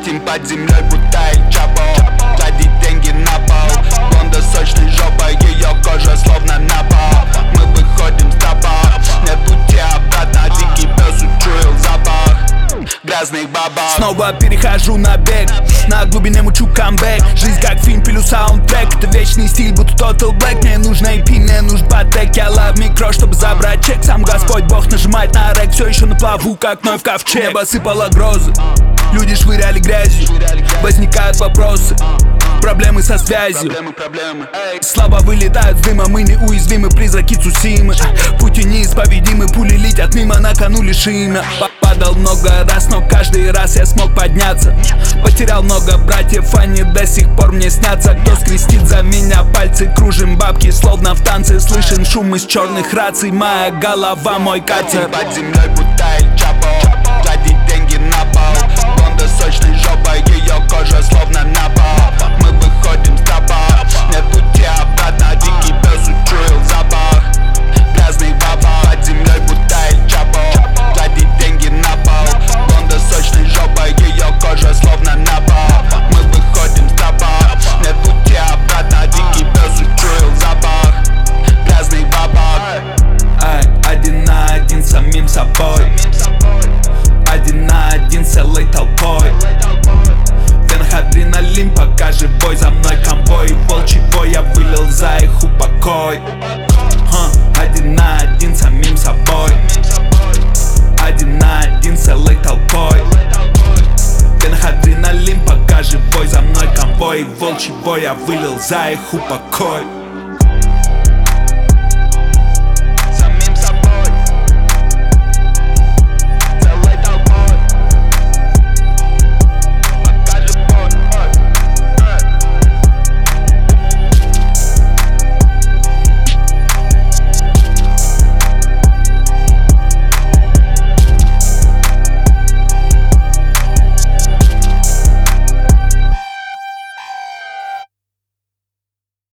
Хотим под землей, будто Эль Чапо. Садить деньги на пол. Блонда сочной жопой, ее кожа словно напал. Мы выходим с трапа, нет пути обратно. Дикий пес учуял запах грязных бабок. Снова перехожу на бег, на глубине мучу камбэк. Жизнь как фильм, пилю саундтрек. Это вечный стиль, будто Total Black. Мне нужно EP, мне нужен батек. Я лав микро, чтобы забрать чек. Сам Господь Бог нажимает на рек. Все еще на плаву, как Ной в ковчег. Небо сыпало грозы, люди швыряли грязью. Возникают вопросы, проблемы со связью. Слабо вылетают с дыма, мы неуязвимы, призраки Цусимы. Пути неисповедимы, пули летят мимо, на кону лишь имя. Падал много раз, но каждый раз я смог подняться. Потерял много братьев, они до сих пор мне снятся. Кто скрестит за меня пальцы, кружим бабки, словно в танце. Слышен шум из черных раций, моя голова, мой катер. Под землей, будто Эль Чапо. Кладить деньги на пол. Блонда сочной жопой, ее кожа словно напал. Мы выходим с трапа, нет пути обратно. Дикий пес учуял запах грязных бабок. Под землей, будто Эль Чапо. Кладить деньги на пол. Блонда сочной жопой, ее кожа словно напал. Мы выходим с трапа, нет пути обратно. Дикий пес учуял запах грязных бабок. Один на один с самим собой. Один на один с целой толпой. В венах адреналин, пока живой. За мной конвой, волчий бой. Я вылил за их упокой. Один на один с самим собой. Один на один с целой толпой. В венах адреналин, пока живой. За мной конвой, волчий бой. Я вылил за их упокой.